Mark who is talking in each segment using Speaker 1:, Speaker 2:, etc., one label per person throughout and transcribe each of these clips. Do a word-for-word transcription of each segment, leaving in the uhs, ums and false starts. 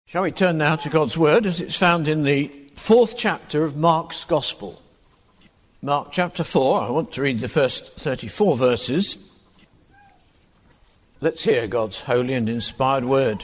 Speaker 1: Shall we turn now to God's Word as it's found in the fourth chapter of Mark's Gospel. Mark chapter four, I want to read the first thirty-four verses. Let's hear God's holy and inspired word.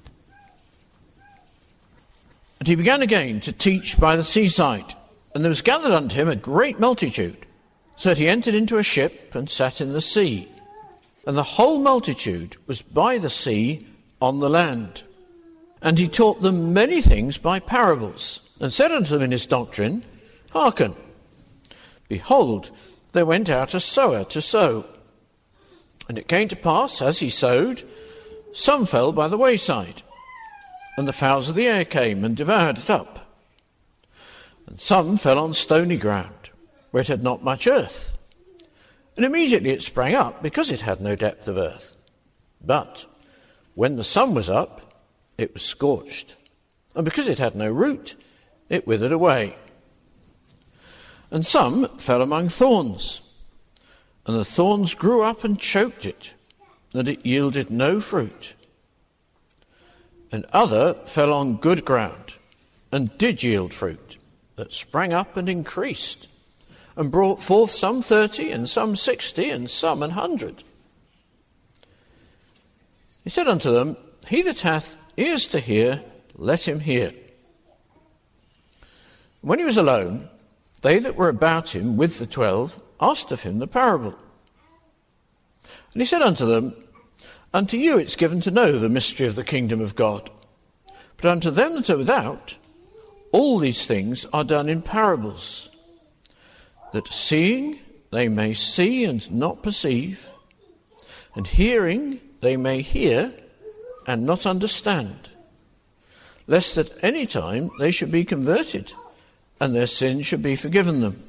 Speaker 1: And he began again to teach by the seaside, and there was gathered unto him a great multitude, so that he entered into a ship and sat in the sea. And the whole multitude was by the sea on the land. And he taught them many things by parables, and said unto them in his doctrine, Hearken, behold, there went out a sower to sow. And it came to pass, as he sowed, some fell by the wayside, and the fowls of the air came and devoured it up. And some fell on stony ground, where it had not much earth. And immediately it sprang up, because it had no depth of earth. But when the sun was up, it was scorched, and because it had no root, it withered away. And some fell among thorns, and the thorns grew up and choked it, that it yielded no fruit. And other fell on good ground, and did yield fruit, that sprang up and increased, and brought forth some thirty, and some sixty, and some an hundred. He said unto them, He that hath ears to hear, let him hear. When he was alone, they that were about him with the twelve asked of him the parable. And he said unto them, Unto you it's given to know the mystery of the kingdom of God. But unto them that are without, all these things are done in parables, that seeing they may see and not perceive, and hearing they may hear and not understand, lest at any time they should be converted, and their sins should be forgiven them.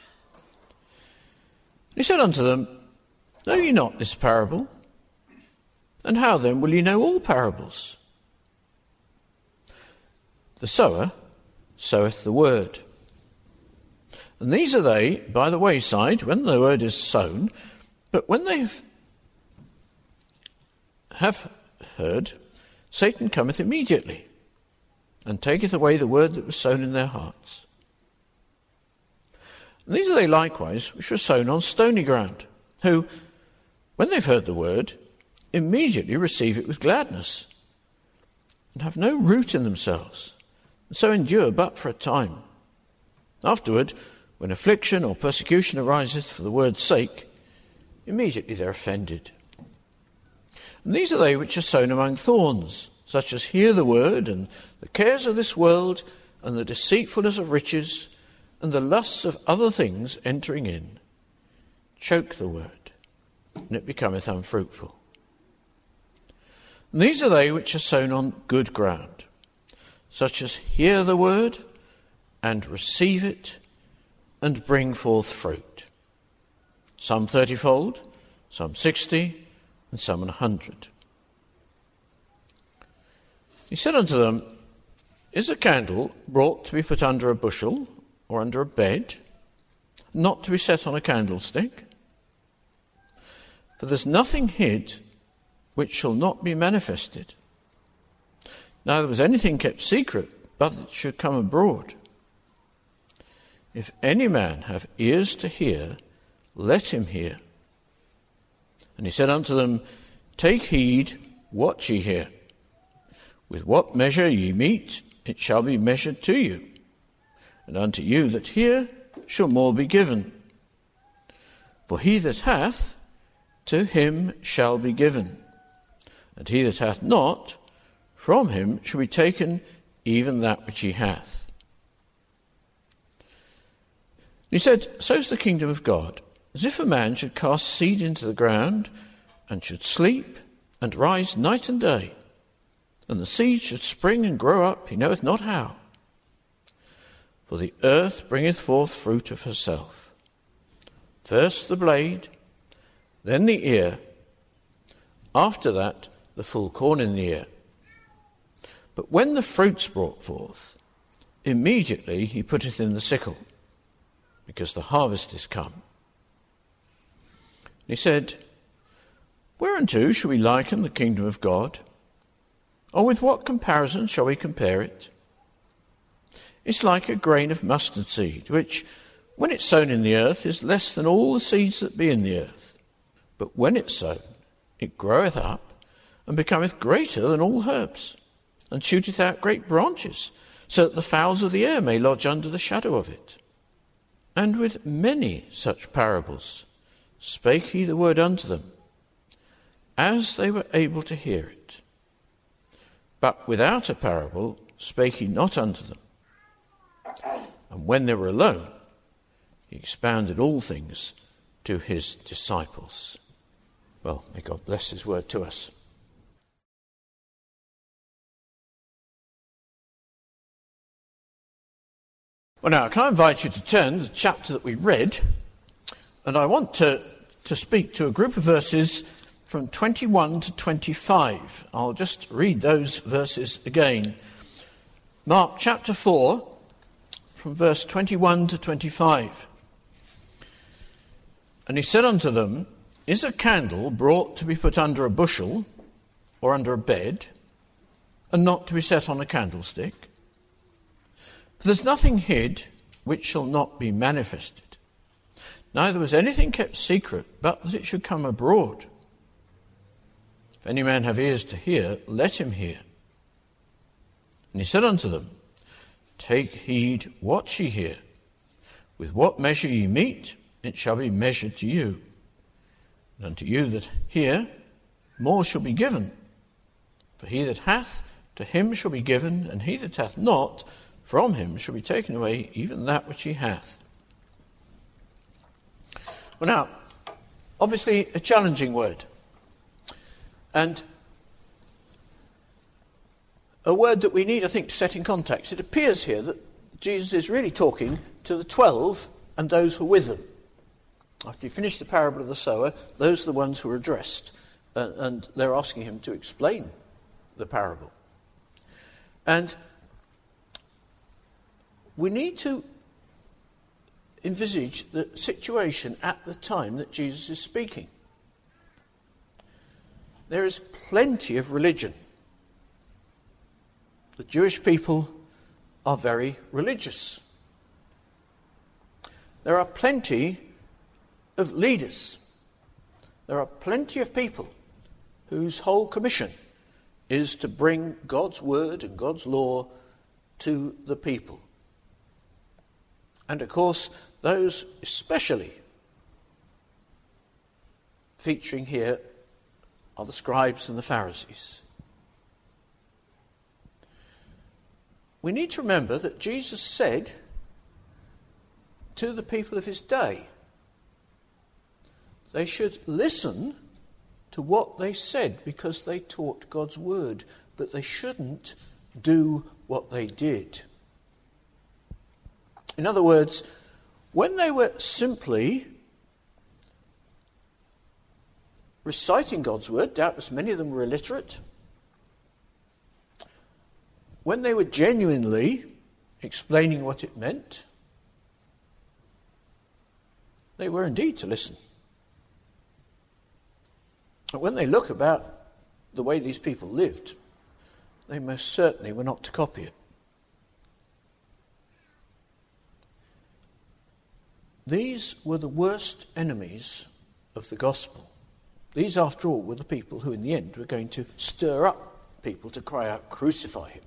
Speaker 1: He said unto them, Know ye not this parable? And how then will ye know all parables? The sower soweth the word. And these are they by the wayside, when the word is sown, but when they have, have heard, Satan cometh immediately, and taketh away the word that was sown in their hearts. And these are they likewise which were sown on stony ground, who, when they've heard the word, immediately receive it with gladness, and have no root in themselves, and so endure but for a time. Afterward, when affliction or persecution ariseth for the word's sake, immediately they're offended. And these are they which are sown among thorns, such as hear the word, and the cares of this world, and the deceitfulness of riches, and the lusts of other things entering in, choke the word, and it becometh unfruitful. And these are they which are sown on good ground, such as hear the word, and receive it, and bring forth fruit, some thirtyfold, some sixty, and some an hundred. He said unto them, Is a candle brought to be put under a bushel, or under a bed, not to be set on a candlestick? For there's nothing hid which shall not be manifested. Neither was anything kept secret, but it should come abroad. If any man have ears to hear, let him hear. And he said unto them, Take heed what ye hear. With what measure ye mete, it shall be measured to you. And unto you that hear shall more be given. For he that hath, to him shall be given. And he that hath not, from him shall be taken even that which he hath. He said, So is the kingdom of God, as if a man should cast seed into the ground, and should sleep, and rise night and day, and the seed should spring and grow up, he knoweth not how. For the earth bringeth forth fruit of herself, first the blade, then the ear, after that the full corn in the ear. But when the fruit's brought forth, immediately he putteth in the sickle, because the harvest is come. He said, Whereunto shall we liken the kingdom of God? Or with what comparison shall we compare it? It's like a grain of mustard seed, which, when it's sown in the earth, is less than all the seeds that be in the earth. But when it's sown, it groweth up, and becometh greater than all herbs, and shooteth out great branches, so that the fowls of the air may lodge under the shadow of it. And with many such parables spake he the word unto them, as they were able to hear it. But without a parable spake he not unto them. And when they were alone, he expounded all things to his disciples. Well, may God bless his word to us. Well, now, can I invite you to turn to the chapter that we read, and I want to, to speak to a group of verses from twenty-one to twenty-five. I'll just read those verses again. Mark chapter four, from verse twenty-one to twenty-five. And he said unto them, Is a candle brought to be put under a bushel, or under a bed, and not to be set on a candlestick? For there's nothing hid which shall not be manifested. Neither was anything kept secret, but that it should come abroad. If any man have ears to hear, let him hear. And he said unto them, Take heed what ye hear. With what measure ye mete, it shall be measured to you. And unto you that hear, more shall be given. For he that hath, to him shall be given, and he that hath not, from him shall be taken away even that which he hath. Well, now, obviously a challenging word. And a word that we need, I think, to set in context. It appears here that Jesus is really talking to the twelve and those who are with them. After he finished the parable of the sower, those are the ones who are addressed. Uh, and they're asking him to explain the parable. And we need to envisage the situation at the time that Jesus is speaking. There is plenty of religion. The Jewish people are very religious. There are plenty of leaders. There are plenty of people whose whole commission is to bring God's word and God's law to the people. And of course, those especially featuring here are the scribes and the Pharisees. We need to remember that Jesus said to the people of his day, they should listen to what they said because they taught God's word, but they shouldn't do what they did. In other words, when they were simply reciting God's word, doubtless many of them were illiterate, when they were genuinely explaining what it meant, they were indeed to listen. But when they look about the way these people lived, they most certainly were not to copy it. These were the worst enemies of the gospel. These, after all, were the people who in the end were going to stir up people to cry out, "Crucify him."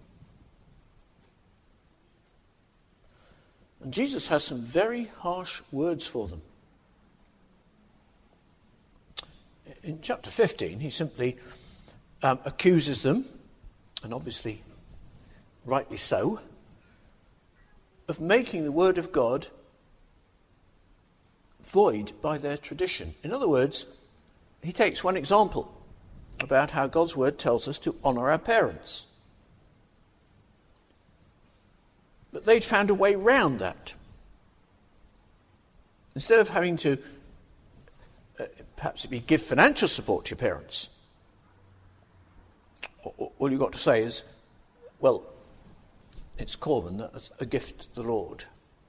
Speaker 1: And Jesus has some very harsh words for them. In chapter fifteen, he simply um, accuses them, and obviously rightly so, of making the word of God void by their tradition. In other words, he takes one example about how God's word tells us to honour our parents. But they'd found a way round that. Instead of having to, uh, perhaps it be give financial support to your parents, all you've got to say is, well, it's Corban, that's a gift to the Lord.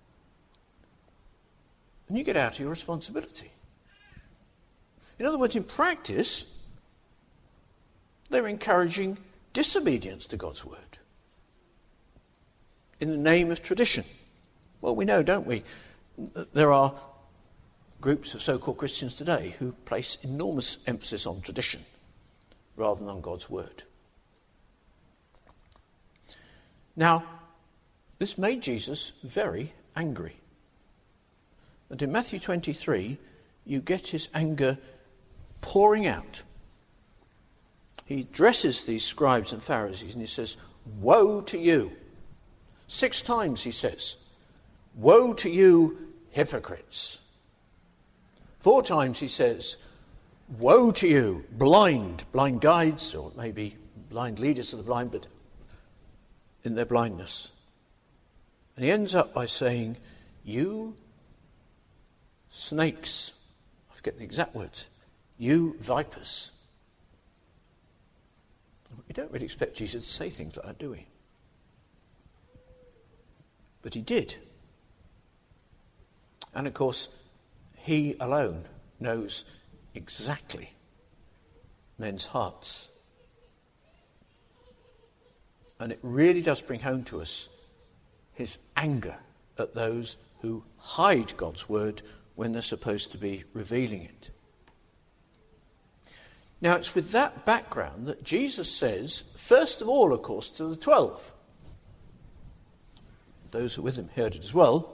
Speaker 1: And you get out of your responsibility. In other words, in practice, they're encouraging disobedience to God's word in the name of tradition. Well, we know, don't we, there are groups of so-called Christians today who place enormous emphasis on tradition rather than on God's word. Now, this made Jesus very angry. And in Matthew twenty-three, you get his anger pouring out. He addresses these scribes and Pharisees and he says, "Woe to you." Six times he says, "Woe to you, hypocrites." Four times he says, "Woe to you, blind, blind guides," or maybe blind leaders of the blind, but in their blindness. And he ends up by saying, "You snakes," I forget the exact words, "you vipers." We don't really expect Jesus to say things like that, do we? But he did. And of course, he alone knows exactly men's hearts. And it really does bring home to us his anger at those who hide God's word when they're supposed to be revealing it. Now, it's with that background that Jesus says, first of all, of course, to the twelve. Those who were with him heard it as well.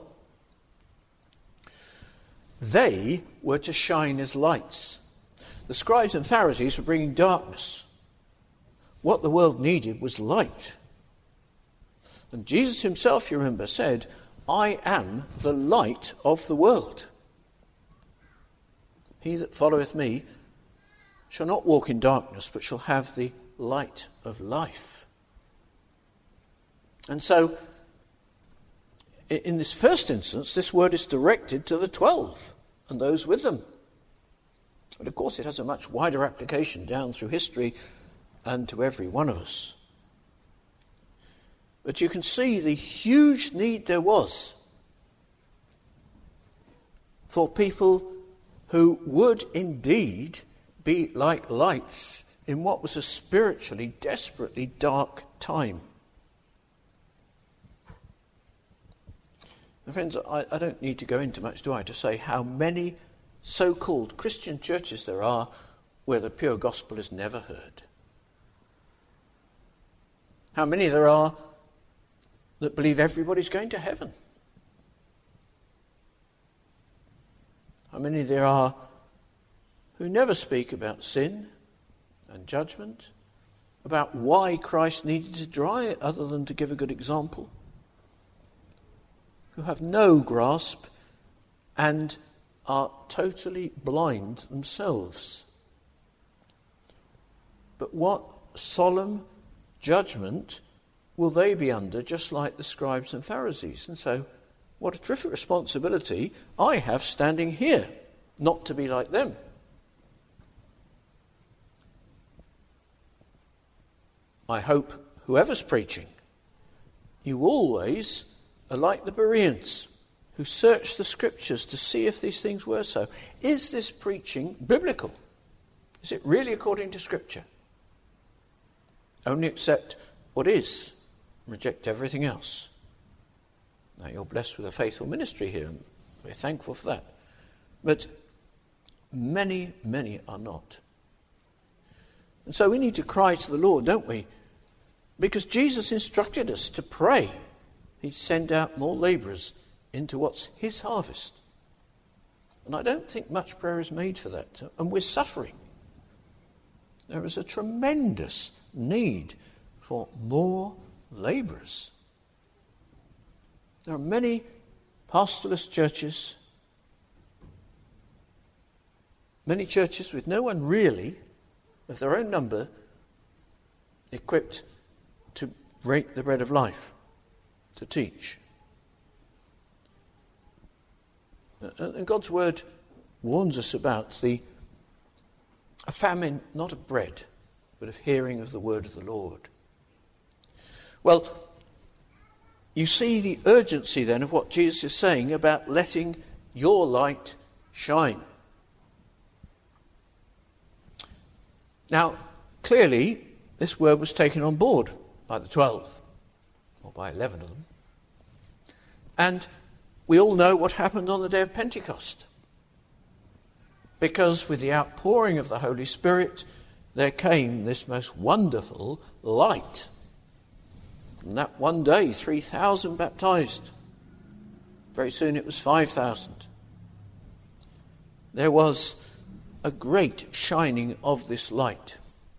Speaker 1: They were to shine as lights. The scribes and Pharisees were bringing darkness. What the world needed was light. And Jesus himself, you remember, said, "I am the light of the world. He that followeth me shall not walk in darkness, but shall have the light of life." And so, in this first instance, this word is directed to the twelve and those with them. But of course, it has a much wider application down through history and to every one of us. But you can see the huge need there was for people who would indeed be like lights in what was a spiritually, desperately dark time. Now, friends, I, I don't need to go into much, do I, to say how many so-called Christian churches there are where the pure gospel is never heard. How many there are that believe everybody's going to heaven. How many there are who never speak about sin and judgment, about why Christ needed to die other than to give a good example, who have no grasp and are totally blind themselves. But what solemn judgment will they be under, just like the scribes and Pharisees? And so, what a terrific responsibility I have standing here, not to be like them. I hope whoever's preaching, you always are like the Bereans, who searched the scriptures to see if these things were so. Is this preaching biblical? Is it really according to scripture? Only accept what is, reject everything else. Now, you're blessed with a faithful ministry here, and we're thankful for that. But many, many are not. And so we need to cry to the Lord, don't we? Because Jesus instructed us to pray. He'd send out more labourers into what's his harvest. And I don't think much prayer is made for that. And we're suffering. There is a tremendous need for more labourers. There are many pastorless churches, many churches with no one really of their own number equipped to break the bread of life, to teach. And God's word warns us about the a famine, not of bread, but of hearing of the word of the Lord. Well, you see the urgency then of what Jesus is saying about letting your light shine. Now, clearly, this word was taken on board by the twelve, or by eleven of them. And we all know what happened on the day of Pentecost. Because with the outpouring of the Holy Spirit, there came this most wonderful light. And that one day, three thousand baptized. Very soon it was five thousand. There was a great shining of this light.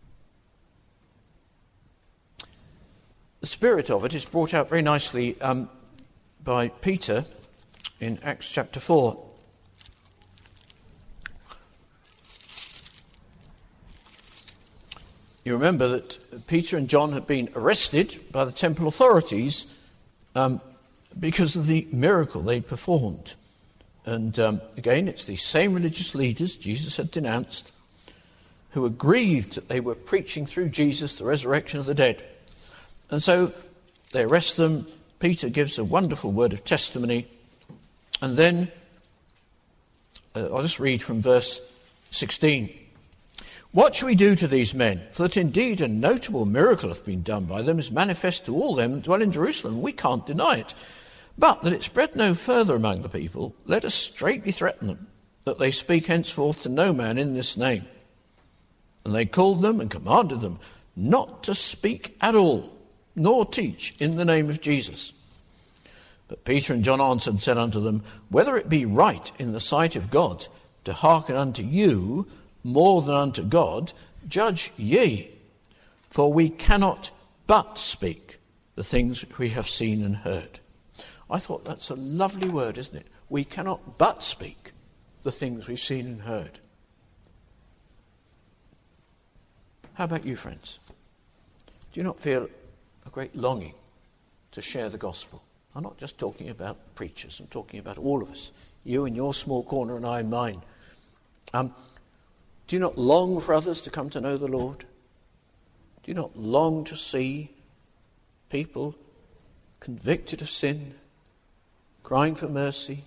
Speaker 1: The spirit of it is brought out very nicely um, by Peter in Acts chapter four. You remember that Peter and John had been arrested by the temple authorities um, because of the miracle they performed. And um, again, it's these same religious leaders Jesus had denounced who were grieved that they were preaching through Jesus the resurrection of the dead. And so they arrest them. Peter gives a wonderful word of testimony. And then, uh, I'll just read from verse sixteen. What shall we do to these men? For that indeed a notable miracle hath been done by them, is manifest to all them that dwell in Jerusalem. We can't deny it. But that it spread no further among the people, let us straitly threaten them, that they speak henceforth to no man in this name. And they called them and commanded them not to speak at all, nor teach in the name of Jesus. But Peter and John answered and said unto them, whether it be right in the sight of God to hearken unto you more than unto God, judge ye. For we cannot but speak the things we have seen and heard. I thought that's a lovely word, isn't it? We cannot but speak the things we've seen and heard. How about you, friends? Do you not feel a great longing to share the gospel? I'm not just talking about preachers. I'm talking about all of us. You in your small corner and I in mine. Um, do you not long for others to come to know the Lord? Do you not long to see people convicted of sin, crying for mercy,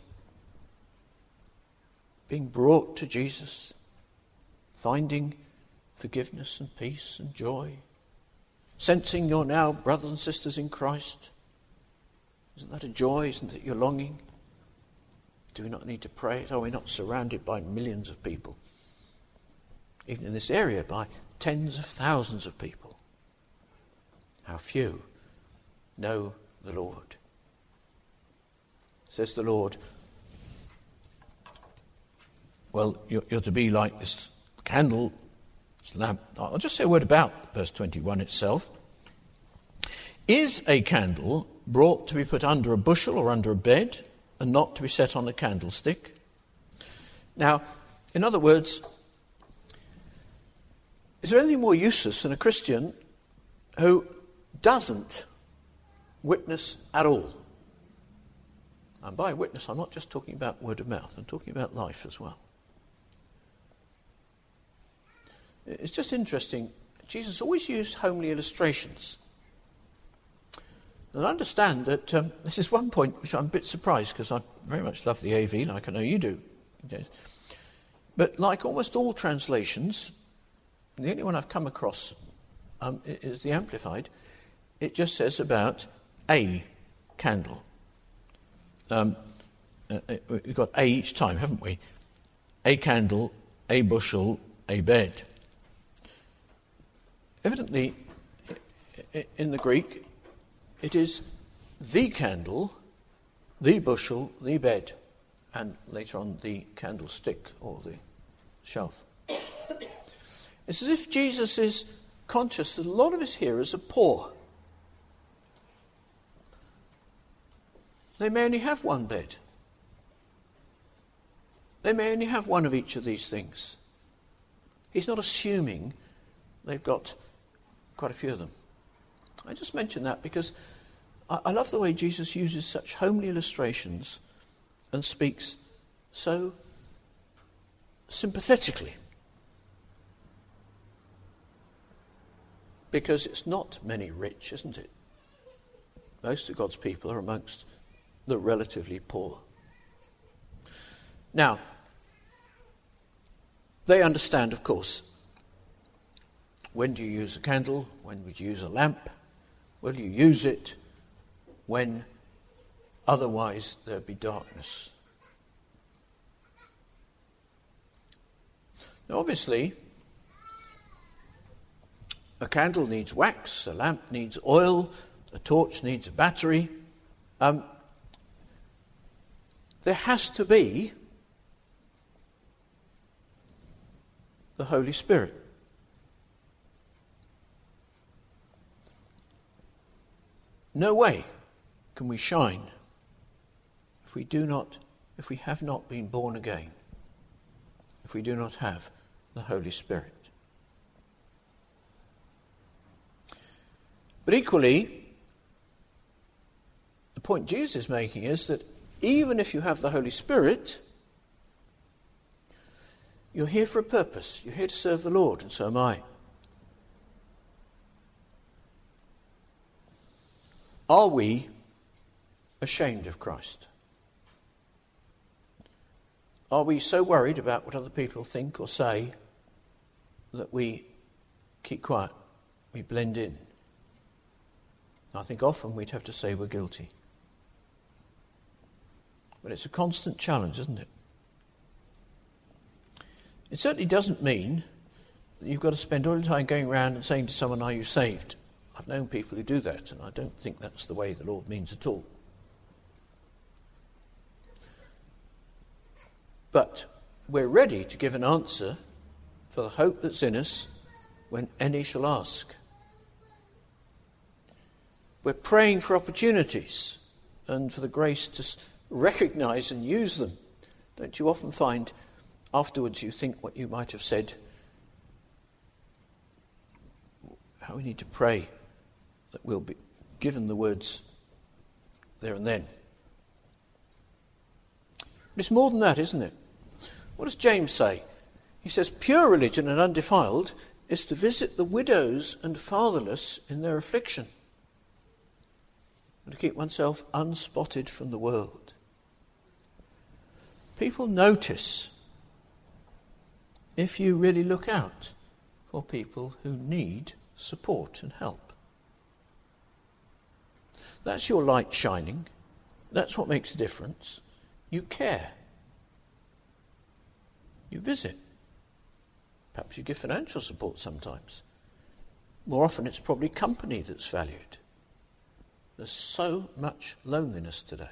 Speaker 1: being brought to Jesus, finding forgiveness and peace and joy, sensing you're now brothers and sisters in Christ? Isn't that a joy? Isn't it your longing? Do we not need to pray? Are we not surrounded by millions of people? Even in this area, by tens of thousands of people. How few know the Lord. Says the Lord, well, you're, you're to be like this candle, this lamp. I'll just say a word about verse twenty-one itself. Is a candle brought to be put under a bushel or under a bed, and not to be set on a candlestick? Now, in other words, is there anything more useless than a Christian who doesn't witness at all? And by witness, I'm not just talking about word of mouth, I'm talking about life as well. It's just interesting, Jesus always used homely illustrations. And I understand that um, this is one point which I'm a bit surprised, because I very much love the A V, like I know you do. But like almost all translations, the only one I've come across um, is the Amplified. It just says about a candle. Um, uh, we've got a each time, haven't we? A candle, a bushel, a bed. Evidently, in the Greek, it is the candle, the bushel, the bed, and later on the candlestick or the shelf. It's as if Jesus is conscious that a lot of his hearers are poor. They may only have one bed. They may only have one of each of these things. He's not assuming they've got quite a few of them. I just mention that because I, I love the way Jesus uses such homely illustrations and speaks so sympathetically. Because it's not many rich, isn't it? Most of God's people are amongst the relatively poor. Now, they understand, of course, when do you use a candle? When would you use a lamp? Will you use it when otherwise there be darkness? Now, obviously, a candle needs wax, a lamp needs oil, a torch needs a battery. Um, there has to be the Holy Spirit. No way can we shine if we do not, if we have not been born again, if we do not have the Holy Spirit. But equally, the point Jesus is making is that even if you have the Holy Spirit, you're here for a purpose. You're here to serve the Lord, and so am I. Are we ashamed of Christ? Are we so worried about what other people think or say that we keep quiet, we blend in? I think often we'd have to say we're guilty. But it's a constant challenge, isn't it? It certainly doesn't mean that you've got to spend all your time going around and saying to someone, are you saved? I've known people who do that, and I don't think that's the way the Lord means at all. But we're ready to give an answer for the hope that's in us when any shall ask. We're praying for opportunities and for the grace to recognise and use them. Don't you often find afterwards you think what you might have said? How we need to pray that we'll be given the words there and then. But it's more than that, isn't it? What does James say? He says, pure religion and undefiled is to visit the widows and fatherless in their affliction, and to keep oneself unspotted from the world. People notice if you really look out for people who need support and help. That's your light shining. That's what makes a difference. You care. You visit. Perhaps you give financial support sometimes. More often it's probably company that's valued. There's so much loneliness today.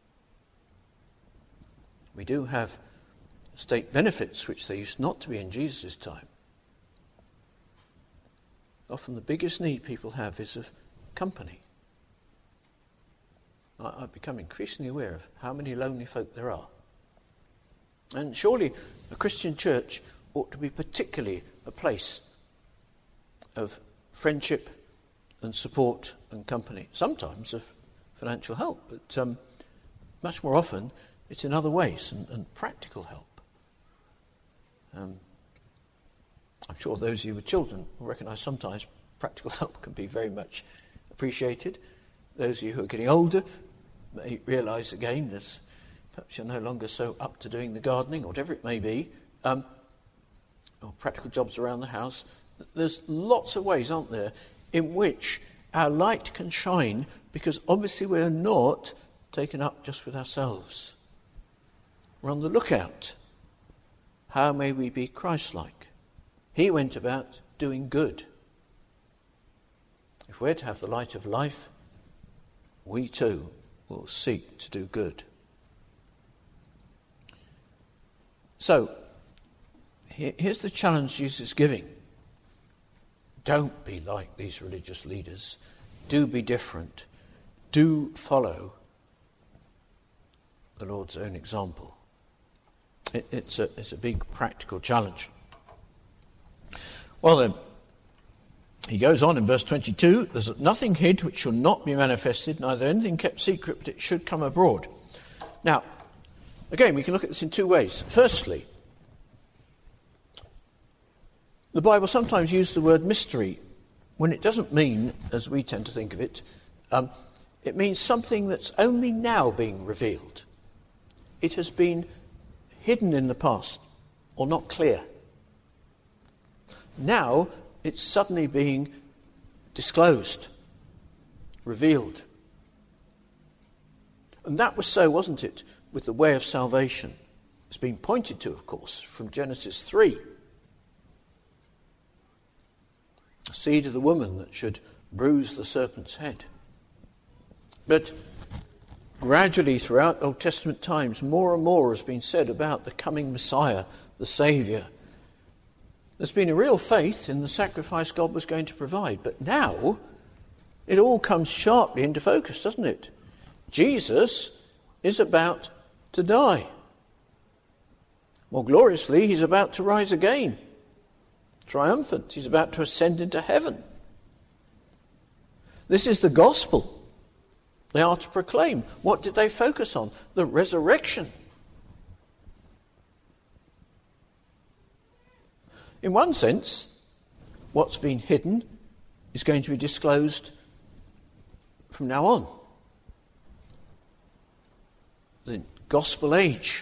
Speaker 1: We do have state benefits which there used not to be in Jesus' time. Often the biggest need people have is of company. I, I've become increasingly aware of how many lonely folk there are. And surely a Christian church ought to be particularly a place of friendship and support and company. Sometimes of financial help, but um, much more often it's in other ways and, and practical help. Um, I'm sure those of you with children will recognise sometimes practical help can be very much appreciated. Those of you who are getting older may realise again that perhaps you're no longer so up to doing the gardening or whatever it may be, um, or practical jobs around the house. There's lots of ways, aren't there, in which our light can shine, because obviously we're not taken up just with ourselves. We're on the lookout. How may we be Christ-like? He went about doing good. If we're to have the light of life, we too will seek to do good. So, here's the challenge Jesus is giving. Don't be like these religious leaders. Do be different. Do follow the Lord's own example. It, it's, a, it's a big practical challenge. Well then, he goes on in verse twenty-two, there's nothing hid which shall not be manifested, neither anything kept secret, but it should come abroad. Now, again, we can look at this in two ways. Firstly, the Bible sometimes uses the word mystery when it doesn't mean, as we tend to think of it, um, it means something that's only now being revealed. It has been hidden in the past, or not clear. Now It's suddenly being disclosed, revealed. And that was so, wasn't it, with the way of salvation? It's been pointed to, of course, from Genesis three. The seed of the woman that should bruise the serpent's head. But gradually throughout Old Testament times, more and more has been said about the coming Messiah, the Saviour. There's been a real faith in the sacrifice God was going to provide. But now, it all comes sharply into focus, doesn't it? Jesus is about to die. More gloriously, he's about to rise again. Triumphant. He's about to ascend into heaven. This is the gospel they are to proclaim. What did they focus on? The resurrection. In one sense, what's been hidden is going to be disclosed from now on. The gospel age.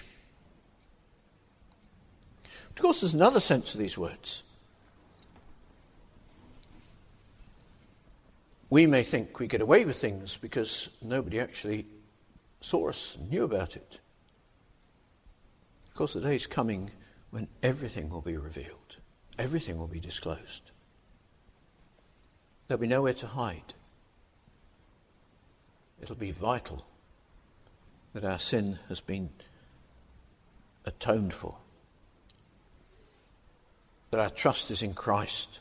Speaker 1: Of course, there's another sense of these words. We may think we get away with things because nobody actually saw us and knew about it. Of course, the day is coming when everything will be revealed. Everything will be disclosed. There'll be nowhere to hide. It'll be vital that our sin has been atoned for. That our trust is in Christ.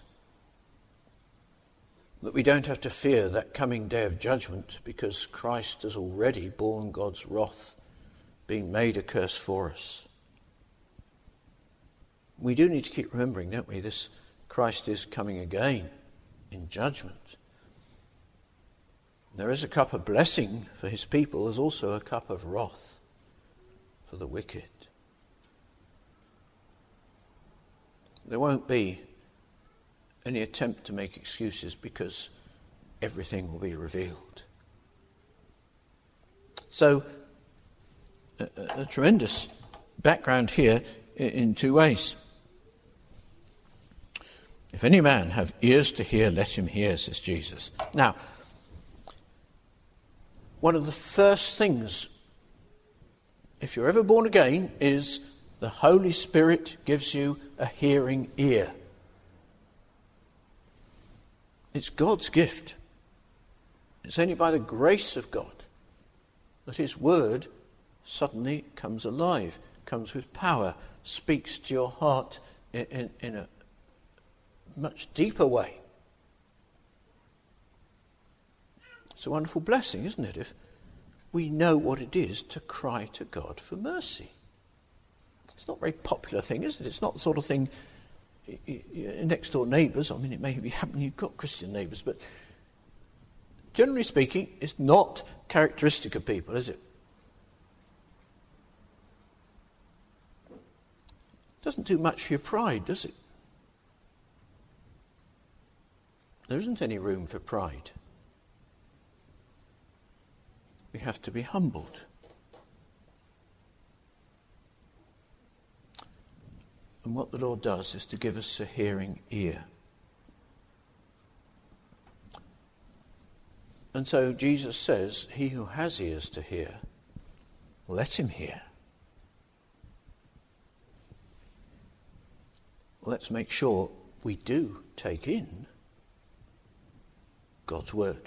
Speaker 1: That we don't have to fear that coming day of judgment because Christ has already borne God's wrath, being made a curse for us. We do need to keep remembering, don't we, this Christ is coming again in judgment. There is a cup of blessing for his people. There's also a cup of wrath for the wicked. There won't be any attempt to make excuses because everything will be revealed. So, a, a tremendous background here in, in two ways. If any man have ears to hear, let him hear, says Jesus. Now, one of the first things, if you're ever born again, is the Holy Spirit gives you a hearing ear. It's God's gift. It's only by the grace of God that his word suddenly comes alive, comes with power, speaks to your heart in, in, in a much deeper way. It's a wonderful blessing, isn't it, if we know what it is to cry to God for mercy. It's not a very popular thing, is it? It's not the sort of thing next door neighbours, I mean it may be happening, you've got Christian neighbours, but generally speaking, it's not characteristic of people, is it? Doesn't do much for your pride, does it? There isn't any room for pride. We have to be humbled. And what the Lord does is to give us a hearing ear. And so Jesus says, he who has ears to hear, let him hear. Let's make sure we do take in God's word.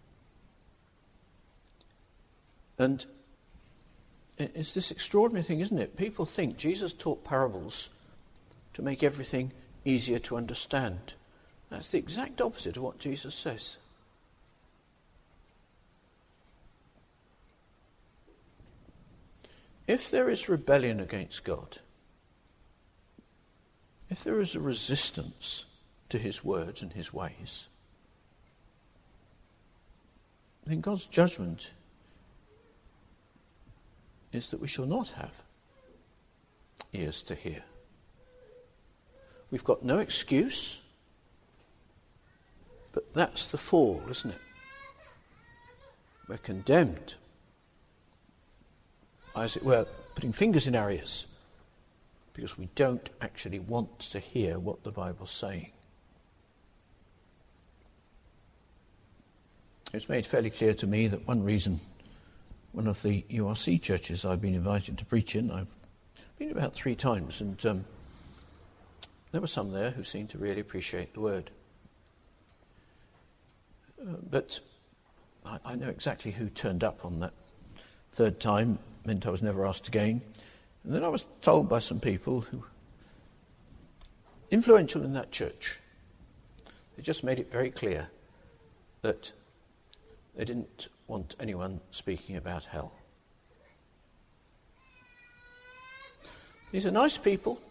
Speaker 1: And it's this extraordinary thing, isn't it? People think Jesus taught parables to make everything easier to understand. That's the exact opposite of what Jesus says. If there is rebellion against God, if there is a resistance to his words and his ways, then God's judgment is that we shall not have ears to hear. We've got no excuse, but that's the fall, isn't it? We're condemned, as it were, putting fingers in our ears, because we don't actually want to hear what the Bible's saying. It's made fairly clear to me that one reason, one of the U R C churches I've been invited to preach in, I've been about three times, and um, there were some there who seemed to really appreciate the word. Uh, but I, I know exactly who turned up on that third time, meant I was never asked again. And then I was told by some people who influential in that church, they just made it very clear that they didn't want anyone speaking about hell. These are nice people,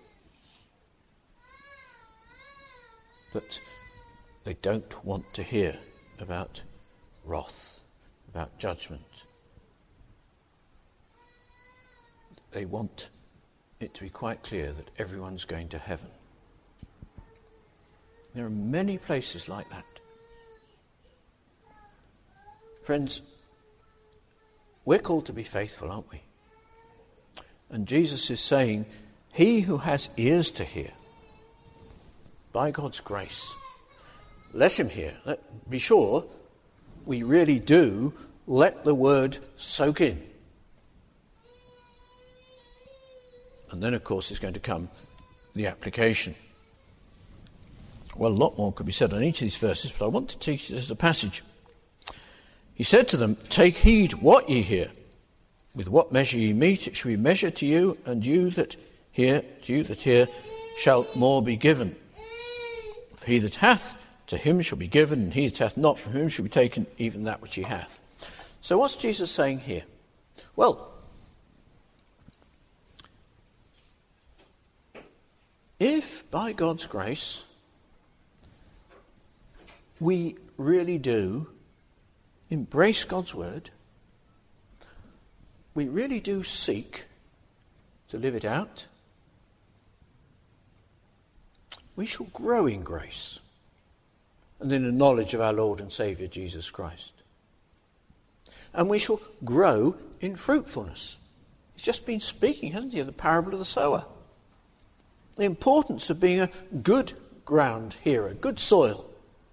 Speaker 1: but they don't want to hear about wrath, about judgment. They want it to be quite clear that everyone's going to heaven. There are many places like that. Friends, we're called to be faithful, aren't we? And Jesus is saying, he who has ears to hear, by God's grace, let him hear. Let, be sure we really do let the word soak in. And then, of course, is going to come the application. Well, a lot more could be said on each of these verses, but I want to teach this as a passage. He said to them, take heed what ye hear. With what measure ye meet, it shall be measured to you, and you that hear, to you that hear, shall more be given. For he that hath, to him shall be given, and he that hath not, from whom shall be taken even that which he hath. So what's Jesus saying here? Well, if by God's grace we really do embrace God's word, we really do seek to live it out, we shall grow in grace and in the knowledge of our Lord and Saviour Jesus Christ. And we shall grow in fruitfulness. He's just been speaking, hasn't he, of the parable of the sower. The importance of being a good ground hearer, good soil.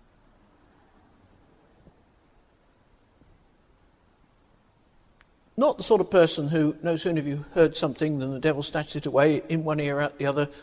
Speaker 1: Not the sort of person who, no sooner have you heard something than the devil snatches it away in one ear, out the other.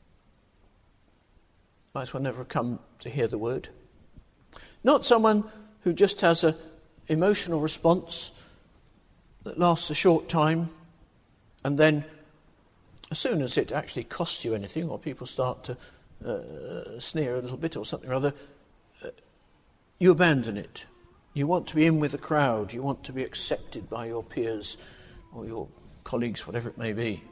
Speaker 1: Might as well never come to hear the word. Not someone who just has an emotional response that lasts a short time, and then as soon as it actually costs you anything, or people start to uh, sneer a little bit or something or other, uh, you abandon it. You want to be in with the crowd. You want to be accepted by your peers or your colleagues, whatever it may be.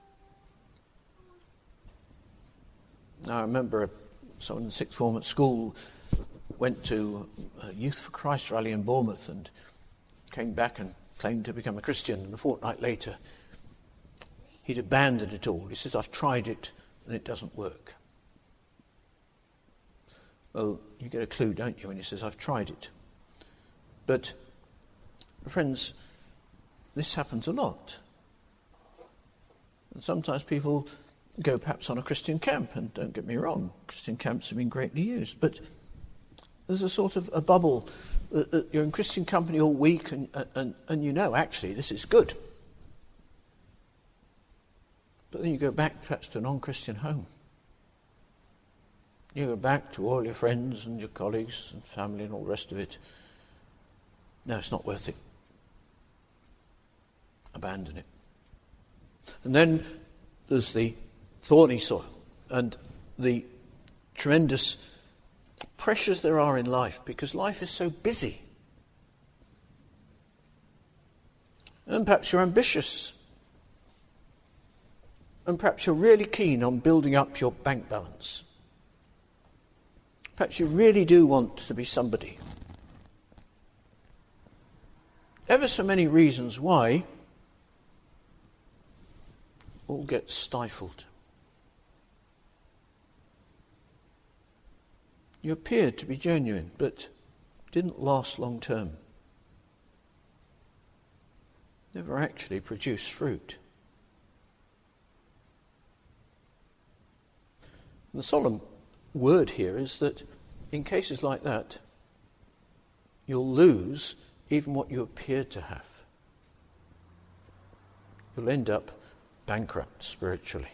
Speaker 1: Now, I remember someone in sixth form at school went to a Youth for Christ rally in Bournemouth and came back and claimed to become a Christian. And a fortnight later, he'd abandoned it all. He says, I've tried it and it doesn't work. Well, you get a clue, don't you, when he says, I've tried it. But, friends, this happens a lot. And sometimes people go perhaps on a Christian camp, and don't get me wrong, Christian camps have been greatly used, but there's a sort of a bubble. Uh, uh, you're in Christian company all week, and, uh, and, and you know, actually, this is good. But then you go back perhaps to a non-Christian home. You go back to all your friends and your colleagues and family and all the rest of it. No, it's not worth it. Abandon it. And then there's the thorny soil and the tremendous pressures there are in life, because life is so busy. And perhaps you're ambitious. And perhaps you're really keen on building up your bank balance. Perhaps you really do want to be somebody. Ever so many reasons why all get stifled. You appeared to be genuine, but didn't last long term. Never actually produced fruit. And the solemn word here is that in cases like that, you'll lose even what you appear to have. You'll end up bankrupt spiritually.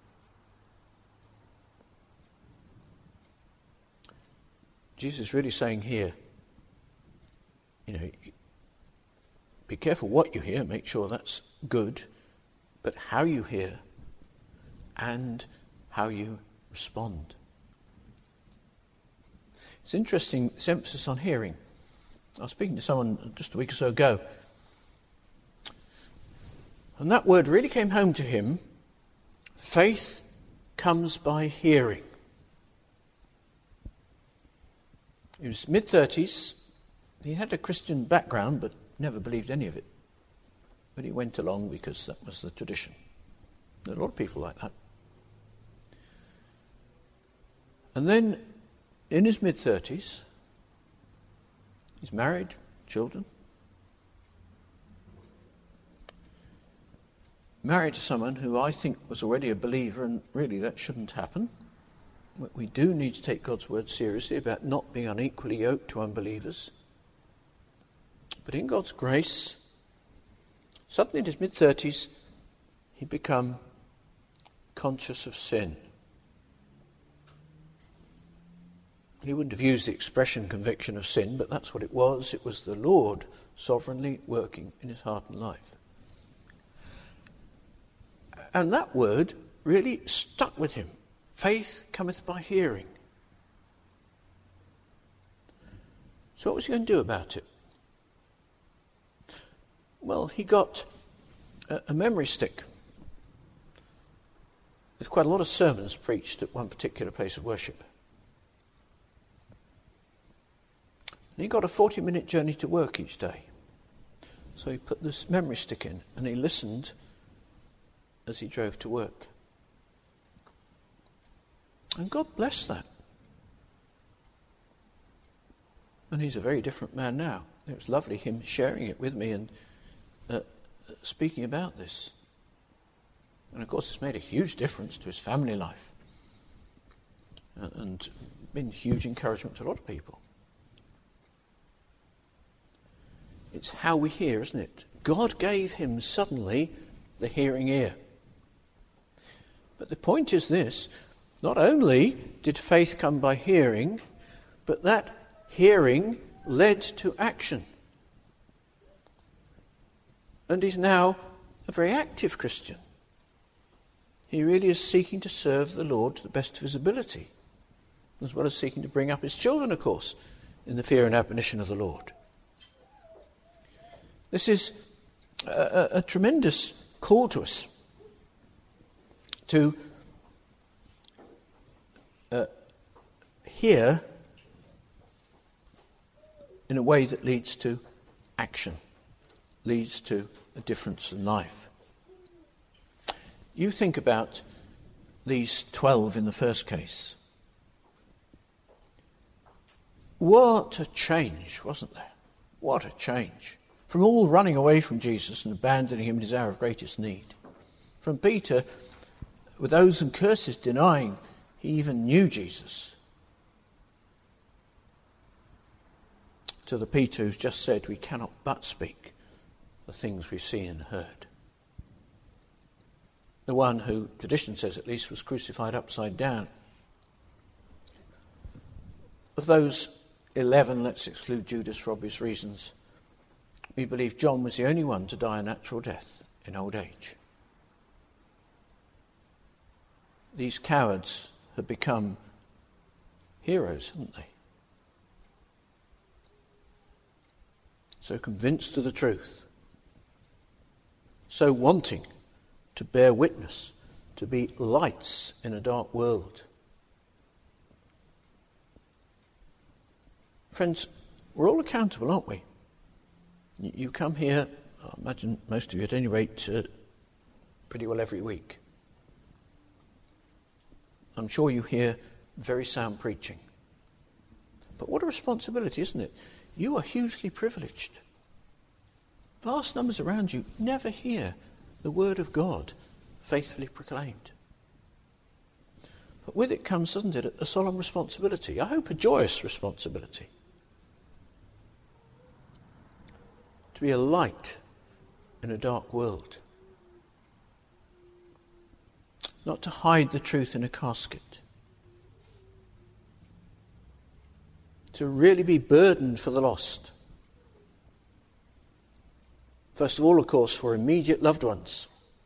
Speaker 1: Jesus is really saying here, you know, be careful what you hear, make sure that's good, but how you hear and how you respond. It's interesting, this emphasis on hearing. I was speaking to someone just a week or so ago, and that word really came home to him. Faith comes by hearing. He was mid-thirties. He had a Christian background, but never believed any of it. But he went along because that was the tradition. There are a lot of people like that. And then, in his mid-thirties, he's married, children. Married to someone who I think was already a believer, and really that shouldn't happen. We do need to take God's word seriously about not being unequally yoked to unbelievers. But in God's grace, suddenly in his mid-thirties, he'd become conscious of sin. He wouldn't have used the expression conviction of sin, but that's what it was. It was the Lord sovereignly working in his heart and life. And that word really stuck with him. Faith cometh by hearing. So what was he going to do about it? Well, he got a, a memory stick. There's quite a lot of sermons preached at one particular place of worship. And he got a forty-minute journey to work each day. So he put this memory stick in and he listened as he drove to work. And God blessed that. And he's a very different man now. It was lovely him sharing it with me and uh, speaking about this. And of course it's made a huge difference to his family life. And, and been huge encouragement to a lot of people. It's how we hear, isn't it? God gave him suddenly the hearing ear. But the point is this, not only did faith come by hearing, but that hearing led to action. And he's now a very active Christian. He really is seeking to serve the Lord to the best of his ability, as well as seeking to bring up his children, of course, in the fear and admonition of the Lord. This is a, a tremendous call to us to uh, hear in a way that leads to action, leads to a difference in life. You think about these twelve in the first case. What a change, wasn't there? What a change. From all running away from Jesus and abandoning him in his hour of greatest need. From Peter, with oaths and curses denying he even knew Jesus. To the Peter who's just said, we cannot but speak the things we've seen and heard. The one who, tradition says at least, was crucified upside down. Of those eleven, let's exclude Judas for obvious reasons, we believe John was the only one to die a natural death in old age. These cowards have become heroes, haven't they? So convinced of the truth, so wanting to bear witness, to be lights in a dark world. Friends, we're all accountable, aren't we? You come here, I imagine most of you at any rate, uh, pretty well every week. I'm sure you hear very sound preaching. But what a responsibility, isn't it? You are hugely privileged. Vast numbers around you never hear the word of God faithfully proclaimed. But with it comes, doesn't it, a solemn responsibility. I hope a joyous responsibility. to be a light in a dark world. Not to hide the truth in a casket. To really be burdened for the lost. First of all, of course, for immediate loved ones.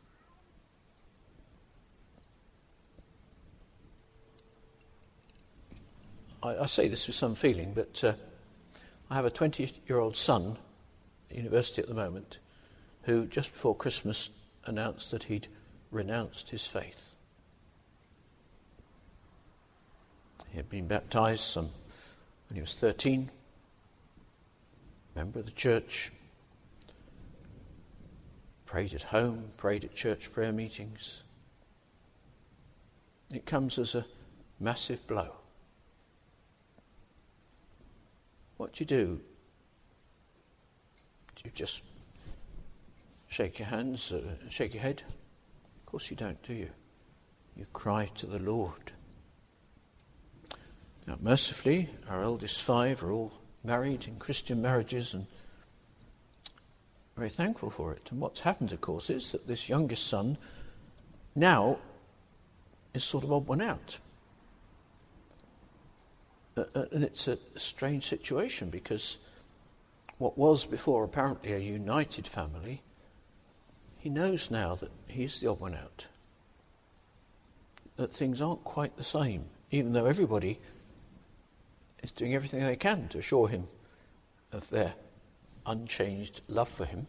Speaker 1: I, I say this with some feeling, but uh, I have a twenty-year-old son at university at the moment who just before Christmas announced that he'd renounced his faith. He had been baptized some when he was thirteen, member of the church, prayed at home, prayed at church prayer meetings. It comes as a massive blow. What do you do? Do you just shake your hands, uh, shake your head? Of course you don't, do you? You cry to the Lord. Now, mercifully, our eldest five are all married in Christian marriages and very thankful for it. And what's happened, of course, is that this youngest son now is sort of odd one out. Uh, uh, and it's a strange situation because what was before apparently a united family, he knows now that he's the odd one out. That things aren't quite the same, even though everybody is doing everything they can to assure him of their unchanged love for him.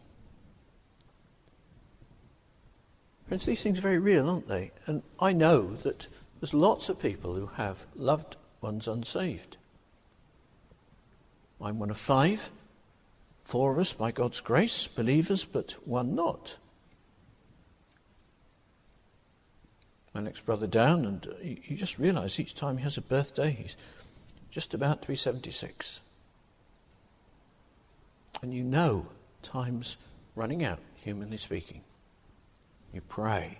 Speaker 1: Friends, these things are very real, aren't they? And I know that there's lots of people who have loved ones unsaved. I'm one of five. Four of us, by God's grace, believers, but one not. My next brother down, and you, you just realise each time he has a birthday, he's just about to be seventy-six. And you know time's running out, humanly speaking. You pray.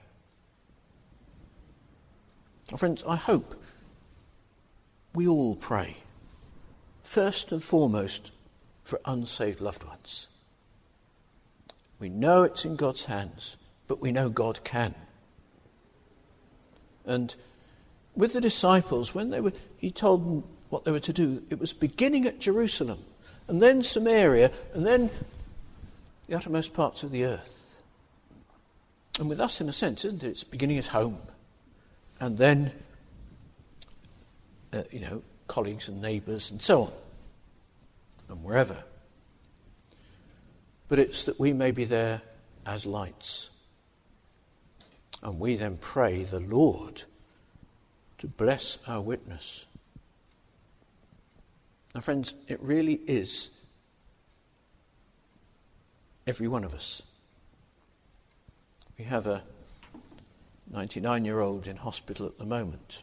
Speaker 1: Well, friends, I hope we all pray, first and foremost, for unsaved loved ones. We know it's in God's hands, but we know God can. And with the disciples, when they were, he told them what they were to do. It was beginning at Jerusalem, and then Samaria, and then the uttermost parts of the earth. And with us, in a sense, isn't it? It's beginning at home, and then, uh, you know, colleagues and neighbours and so on, and wherever. But it's that we may be there as lights. And we then pray the Lord to bless our witness. Now, friends, it really is every one of us. We have a ninety-nine-year-old in hospital at the moment.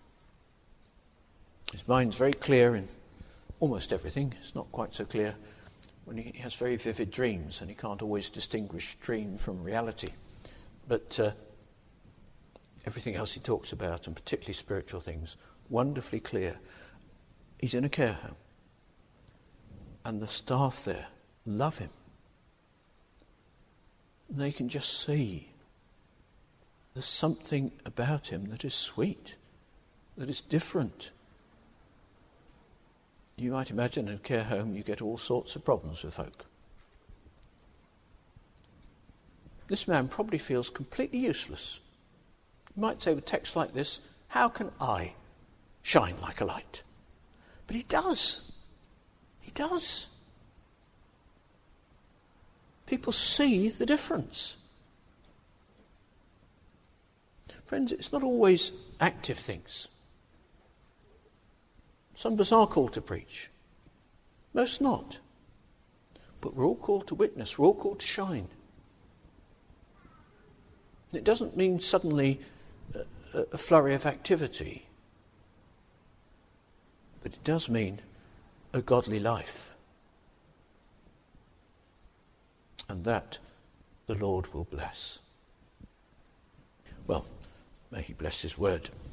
Speaker 1: His mind's very clear in almost everything. It's not quite so clear when he has very vivid dreams, and he can't always distinguish dream from reality. But uh, everything else he talks about, and particularly spiritual things, wonderfully clear. He's in a care home. And the staff there love him. And they can just see there's something about him that is sweet, that is different. You might imagine in a care home you get all sorts of problems with folk. This man probably feels completely useless. You might say with texts like this, how can I shine like a light? But he does. He does. People see the difference. Friends, it's not always active things. Some of us are called to preach. Most not. But we're all called to witness. We're all called to shine. It doesn't mean suddenly a, a flurry of activity. But it does mean a godly life. And that the Lord will bless. Well, may he bless his word.